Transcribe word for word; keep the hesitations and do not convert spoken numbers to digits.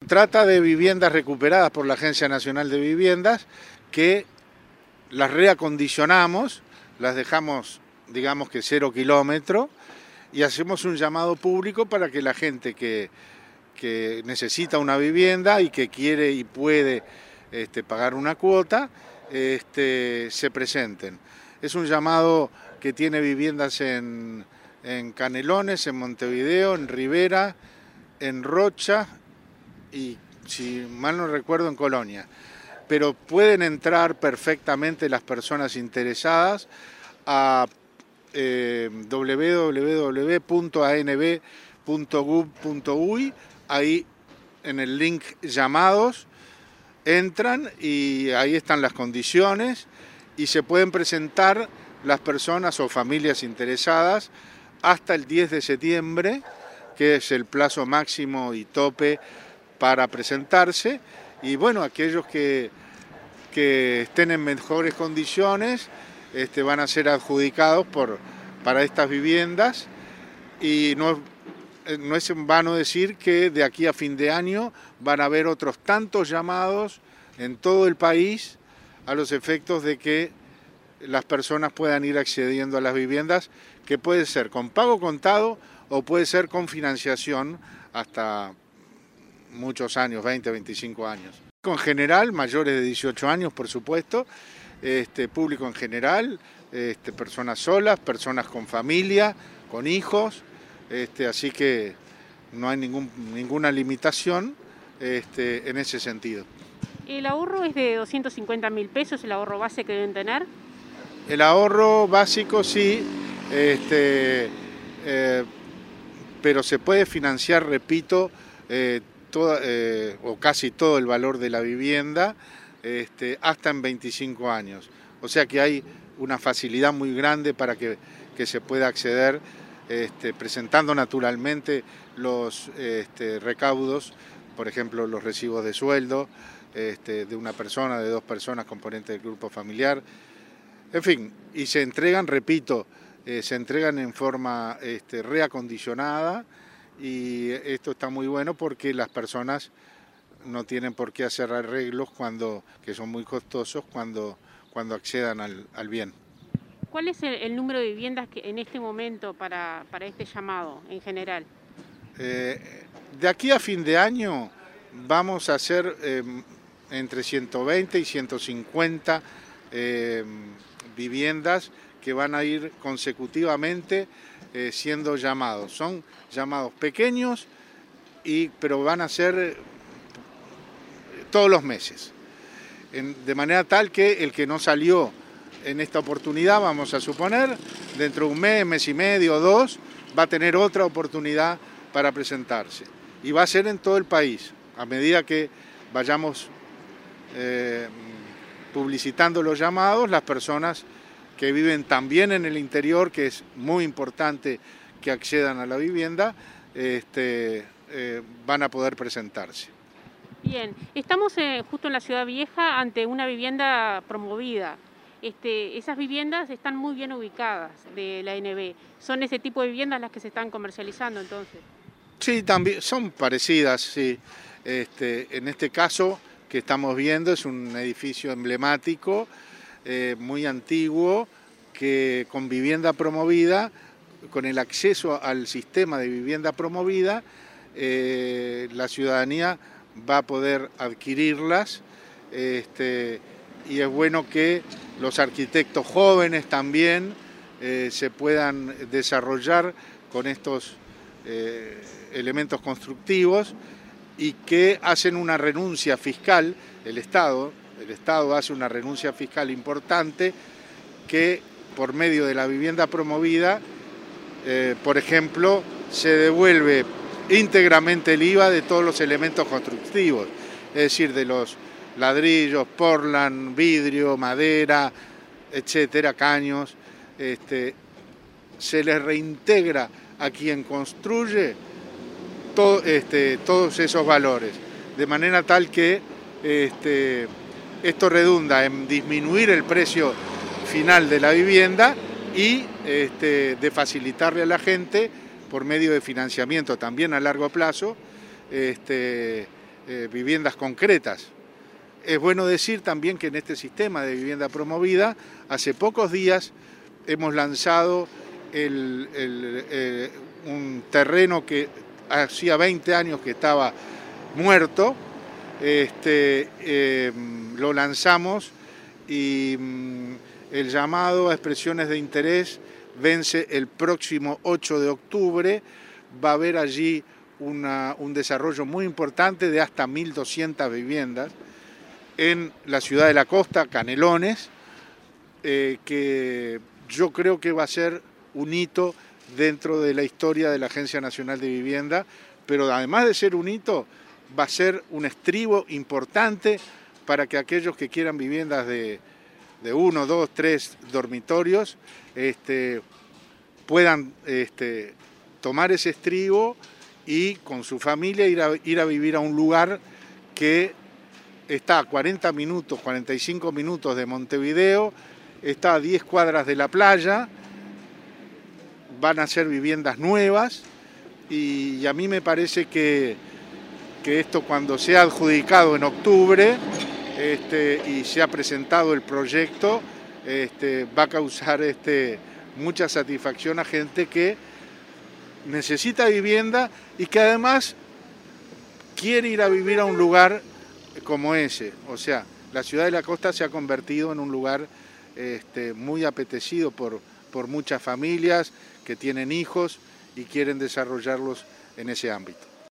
Trata de viviendas recuperadas por la Agencia Nacional de Viviendas que las reacondicionamos, las dejamos, digamos que cero kilómetro, y hacemos un llamado público para que la gente que, que necesita una vivienda y que quiere y puede este, pagar una cuota, este, se presenten. Es un llamado que tiene viviendas en, en Canelones, en Montevideo, en Rivera, en Rocha y, si mal no recuerdo, en Colonia. Pero pueden entrar perfectamente las personas interesadas a eh, doble u doble u doble u punto a n b punto gov punto u y, ahí en el link llamados, entran y ahí están las condiciones y se pueden presentar las personas o familias interesadas hasta el diez de septiembre, que es el plazo máximo y tope para presentarse. Y bueno, aquellos que, que estén en mejores condiciones este, van a ser adjudicados por, para estas viviendas, y no, no es en vano decir que de aquí a fin de año van a haber otros tantos llamados en todo el país a los efectos de que las personas puedan ir accediendo a las viviendas, que puede ser con pago contado o puede ser con financiación hasta muchos años, veinte, veinticinco años. En general, mayores de dieciocho años, por supuesto, este, público en general, este, personas solas, personas con familia, con hijos, este, así que no hay ningún, ninguna limitación este, en ese sentido. ¿El ahorro es de doscientos cincuenta mil pesos, el ahorro base que deben tener? El ahorro básico sí, este, eh, pero se puede financiar, repito, eh, toda, eh, o casi todo el valor de la vivienda este, hasta en veinticinco años. O sea que hay una facilidad muy grande para que, que se pueda acceder, este, presentando naturalmente los este, recaudos, por ejemplo, los recibos de sueldo este, de una persona, de dos personas, componentes del grupo familiar. En fin, y se entregan, repito, eh, se entregan en forma este, reacondicionada, y esto está muy bueno porque las personas no tienen por qué hacer arreglos cuando, que son muy costosos cuando, cuando accedan al, al bien. ¿Cuál es el, el número de viviendas que en este momento para, para este llamado en general? Eh, de aquí a fin de año vamos a hacer eh, entre ciento veinte y ciento cincuenta eh, viviendas que van a ir consecutivamente eh, siendo llamados. Son llamados pequeños, y, pero van a ser todos los meses. En, de manera tal que el que no salió en esta oportunidad, vamos a suponer, dentro de un mes, mes y medio o dos, va a tener otra oportunidad para presentarse. Y va a ser en todo el país, a medida que vayamos eh, publicitando los llamados, las personas que viven también en el interior, que es muy importante que accedan a la vivienda, este, eh, van a poder presentarse. Bien, estamos eh, justo en la Ciudad Vieja ante una vivienda promovida. Este, esas viviendas están muy bien ubicadas de la A N B. ¿Son ese tipo de viviendas las que se están comercializando entonces? Sí, también son parecidas, sí. Este, en este caso que estamos viendo es un edificio emblemático, eh, muy antiguo, que con vivienda promovida, con el acceso al sistema de vivienda promovida, eh, la ciudadanía va a poder adquirirlas, este, y es bueno que los arquitectos jóvenes también eh, se puedan desarrollar con estos eh, elementos constructivos, y que hacen una renuncia fiscal, el Estado, el Estado hace una renuncia fiscal importante, que por medio de la vivienda promovida, eh, por ejemplo, se devuelve íntegramente el I V A de todos los elementos constructivos, es decir, de los ladrillos, portland, vidrio, madera, etcétera, caños, este, se les reintegra a quien construye todo, este, todos esos valores, de manera tal que este, esto redunda en disminuir el precio final de la vivienda y este, de facilitarle a la gente, por medio de financiamiento también a largo plazo, este, eh, viviendas concretas. Es bueno decir también que en este sistema de vivienda promovida, hace pocos días hemos lanzado el, el, eh, un terreno que hacía veinte años que estaba muerto, este, eh, lo lanzamos y mm, el llamado a expresiones de interés vence el próximo ocho de octubre. Va a haber allí una, un desarrollo muy importante de hasta mil doscientas viviendas en la ciudad de la costa, Canelones, eh, que yo creo que va a ser un hito dentro de la historia de la Agencia Nacional de Vivienda, pero además de ser un hito, va a ser un estribo importante para que aquellos que quieran viviendas de, de uno, dos, tres dormitorios este, puedan este, tomar ese estribo y con su familia ir a, ir a vivir a un lugar que está a cuarenta minutos, cuarenta y cinco minutos de Montevideo, está a diez cuadras de la playa, van a ser viviendas nuevas y, y a mí me parece que, que esto cuando sea adjudicado en octubre este, y se ha presentado el proyecto, este, va a causar este, mucha satisfacción a gente que necesita vivienda y que además quiere ir a vivir a un lugar como ese. O sea, la ciudad de la costa se ha convertido en un lugar este, muy apetecido por, por muchas familias que tienen hijos y quieren desarrollarlos en ese ámbito.